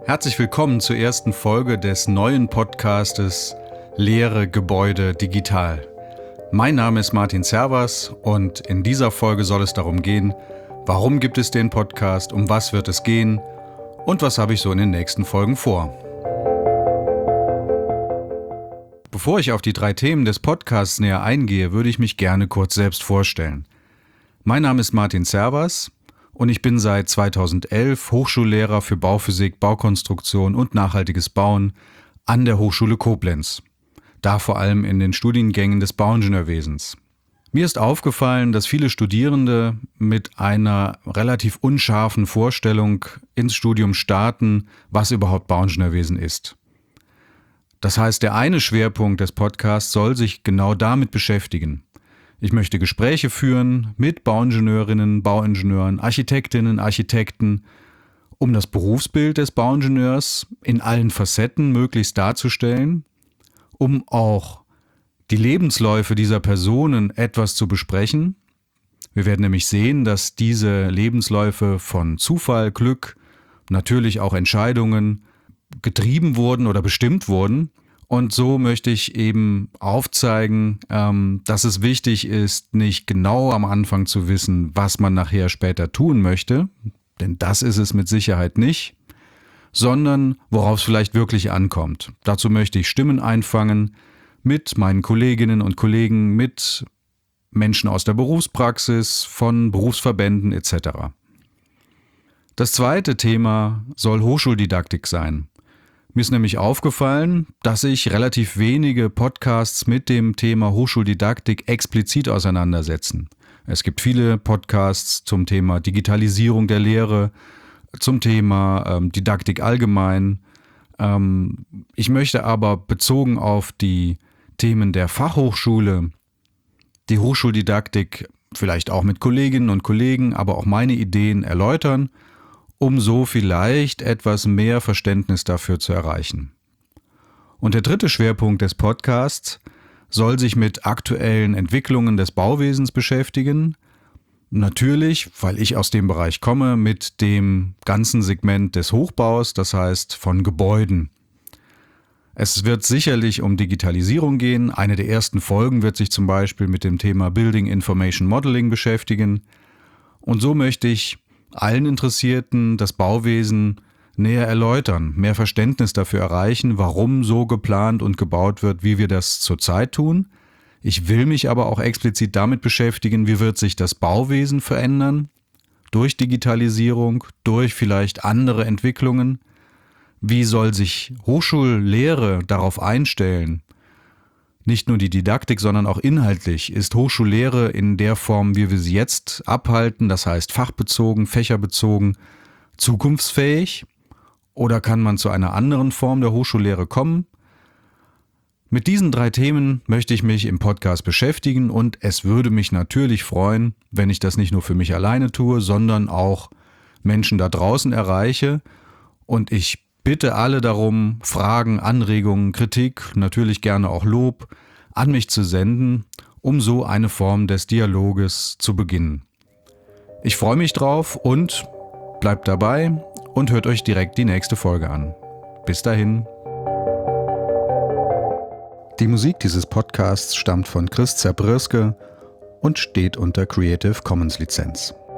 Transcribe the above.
Herzlich willkommen zur ersten Folge des neuen Podcastes Lehre Gebäude digital. Mein Name ist Martin Servas und in dieser Folge soll es darum gehen, warum gibt es den Podcast, um was wird es gehen und was habe ich so in den nächsten Folgen vor. Bevor ich auf die 3 Themen des Podcasts näher eingehe, würde ich mich gerne kurz selbst vorstellen. Mein Name ist Martin Servas und ich bin seit 2011 Hochschullehrer für Bauphysik, Baukonstruktion und nachhaltiges Bauen an der Hochschule Koblenz. Da vor allem in den Studiengängen des Bauingenieurwesens. Mir ist aufgefallen, dass viele Studierende mit einer relativ unscharfen Vorstellung ins Studium starten, was überhaupt Bauingenieurwesen ist. Das heißt, der eine Schwerpunkt des Podcasts soll sich genau damit beschäftigen. Ich möchte Gespräche führen mit Bauingenieurinnen, Bauingenieuren, Architektinnen, Architekten, um das Berufsbild des Bauingenieurs in allen Facetten möglichst darzustellen, um auch die Lebensläufe dieser Personen etwas zu besprechen. Wir werden nämlich sehen, dass diese Lebensläufe von Zufall, Glück, natürlich auch Entscheidungen getrieben wurden oder bestimmt wurden. Und so möchte ich eben aufzeigen, dass es wichtig ist, nicht genau am Anfang zu wissen, was man nachher später tun möchte, denn das ist es mit Sicherheit nicht, sondern worauf es vielleicht wirklich ankommt. Dazu möchte ich Stimmen einfangen mit meinen Kolleginnen und Kollegen, mit Menschen aus der Berufspraxis, von Berufsverbänden etc. Das zweite Thema soll Hochschuldidaktik sein. Mir ist nämlich aufgefallen, dass sich relativ wenige Podcasts mit dem Thema Hochschuldidaktik explizit auseinandersetzen. Es gibt viele Podcasts zum Thema Digitalisierung der Lehre, zum Thema Didaktik allgemein. Ich möchte aber bezogen auf die Themen der Fachhochschule, die Hochschuldidaktik vielleicht auch mit Kolleginnen und Kollegen, aber auch meine Ideen erläutern, um so vielleicht etwas mehr Verständnis dafür zu erreichen. Und der dritte Schwerpunkt des Podcasts soll sich mit aktuellen Entwicklungen des Bauwesens beschäftigen. Natürlich, weil ich aus dem Bereich komme, mit dem ganzen Segment des Hochbaus, das heißt von Gebäuden. Es wird sicherlich um Digitalisierung gehen. Eine der ersten Folgen wird sich zum Beispiel mit dem Thema Building Information Modeling beschäftigen. Und so möchte ich allen Interessierten das Bauwesen näher erläutern, mehr Verständnis dafür erreichen, warum so geplant und gebaut wird, wie wir das zurzeit tun. Ich will mich aber auch explizit damit beschäftigen, wie wird sich das Bauwesen verändern, durch Digitalisierung, durch vielleicht andere Entwicklungen. Wie soll sich Hochschullehre darauf einstellen? Nicht nur die Didaktik, sondern auch inhaltlich ist Hochschullehre in der Form, wie wir sie jetzt abhalten, das heißt fachbezogen, fächerbezogen, zukunftsfähig? Oder kann man zu einer anderen Form der Hochschullehre kommen? Mit diesen 3 Themen möchte ich mich im Podcast beschäftigen und es würde mich natürlich freuen, wenn ich das nicht nur für mich alleine tue, sondern auch Menschen da draußen erreiche. Und ich bitte alle darum, Fragen, Anregungen, Kritik, natürlich gerne auch Lob, an mich zu senden, um so eine Form des Dialoges zu beginnen. Ich freue mich drauf und bleibt dabei und hört euch direkt die nächste Folge an. Bis dahin. Die Musik dieses Podcasts stammt von Chris Zabrierske und steht unter Creative Commons Lizenz.